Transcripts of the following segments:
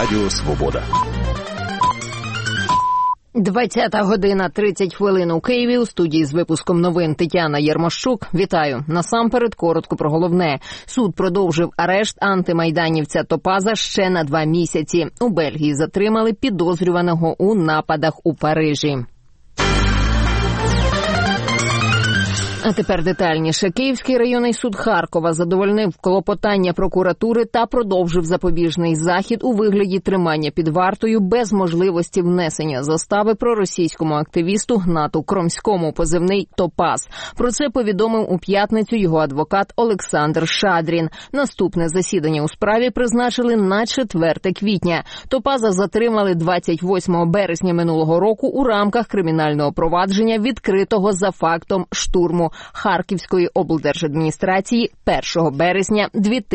Радіо Свобода. 20:30 у Києві. У студії з випуском новин Тетяна Єрмощук. Вітаю. Насамперед коротко про головне. Суд продовжив арешт антимайданівця Топаза ще на 2 місяці. У Бельгії затримали підозрюваного у нападах у Парижі. А тепер детальніше. Київський районний суд Харкова задовольнив клопотання прокуратури та продовжив запобіжний захід у вигляді тримання під вартою без можливості внесення застави проросійському активісту Гнату Кромському, позивний «Топаз». Про це повідомив у п'ятницю його адвокат Олександр Шадрін. Наступне засідання у справі призначили на 4 квітня. Топаза затримали 28 березня минулого року у рамках кримінального провадження, відкритого за фактом штурму Харківської облдержадміністрації 1 березня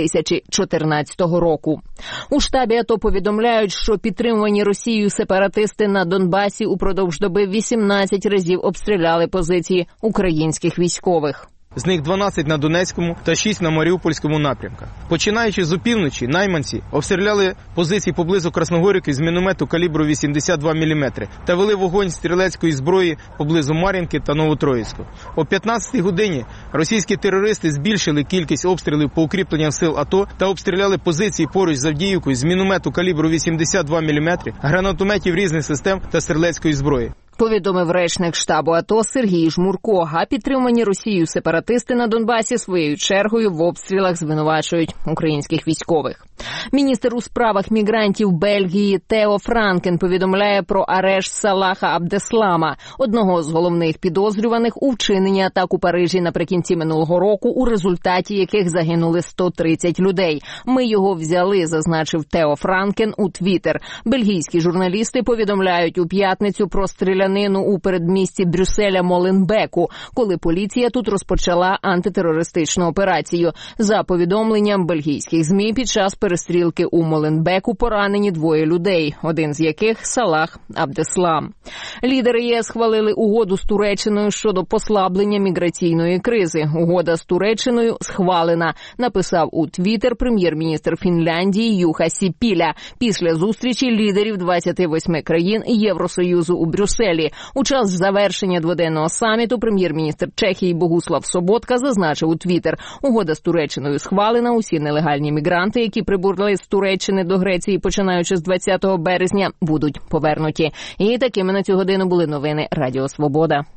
2014 року. У штабі АТО повідомляють, що підтримувані Росією сепаратисти на Донбасі упродовж доби 18 разів обстріляли позиції українських військових. З них 12 на Донецькому та 6 на Маріупольському напрямках. Починаючи з опівночі, найманці обстріляли позиції поблизу Красногорівки з міномету калібру 82 мм та вели вогонь стрілецької зброї поблизу Мар'їнки та Новотроїцьку. О 15-й годині російські терористи збільшили кількість обстрілів по укріпленням сил АТО та обстріляли позиції поруч з Авдіївкою з міномету калібру 82 мм, гранатометів різних систем та стрілецької зброї. Повідомив речник штабу АТО Сергій Жмурко. А підтримані Росією сепаратисти на Донбасі своєю чергою в обстрілах звинувачують українських військових. Міністр у справах мігрантів Бельгії Тео Франкен повідомляє про арешт Салаха Абдеслама, одного з головних підозрюваних у вчиненні атак у Парижі наприкінці минулого року, у результаті яких загинули 130 людей. Ми його взяли, зазначив Тео Франкен у Твіттер. Бельгійські журналісти повідомляють у п'ятницю про стрілянину у передмісті Брюсселя Моленбеку, коли поліція тут розпочала антитерористичну операцію. За повідомленням бельгійських ЗМІ, під час перестрілки у Моленбеку поранені 2 людей, один з яких – Салах Абдеслам. Лідери ЄС схвалили угоду з Туреччиною щодо послаблення міграційної кризи. Угода з Туреччиною схвалена, написав у Твіттер прем'єр-міністр Фінляндії Юха Сіпіля після зустрічі лідерів 28 країн Євросоюзу у Брюсселі. У час завершення дводенного саміту прем'єр-міністр Чехії Богуслав Соботка зазначив у Твіттер: угода з Туреччиною схвалена, усі нелегальні мігранти, які прибули з Туреччини до Греції, починаючи з 20 березня, будуть повернуті. І такими на цю годину були новини Радіо Свобода.